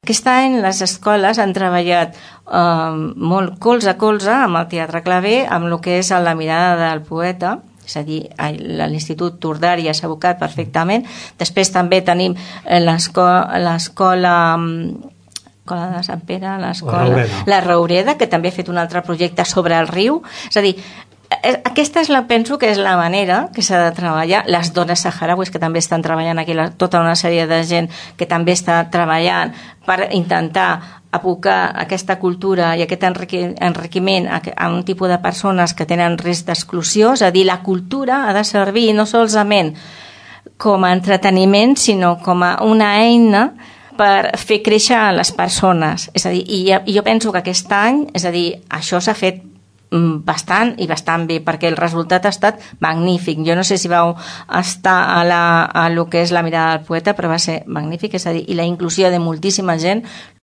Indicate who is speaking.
Speaker 1: Aquest any les escoles han treballat molt colze a colze amb el Teatre Claver, amb el que és la mirada del poeta, és a dir, l'Institut Tordari s'ha abocat perfectament. Després també tenim l'escola de Sant Pere, la Roureda, que també ha fet un altre projecte sobre el riu. És a dir, aquesta penso que és la manera que s'ha de treballar. Les dones saharauis que també estan treballant aquí, tota una sèrie de gent que també està treballant per intentar abocar aquesta cultura i aquest enriquiment a un tipus de persones que tenen risc d'exclusió. És a dir, la cultura ha de servir no solament com a entreteniment, sinó com a una eina per fer créixer les persones. És a dir, i jo penso que aquest any, és a dir, això s'ha fet bastant bé, perquè el resultat ha estat magnífic. Jo no sé si vau estar a lo que és la mirada del poeta, però va ser magnífic, és a dir, i la inclusió de moltíssima gent.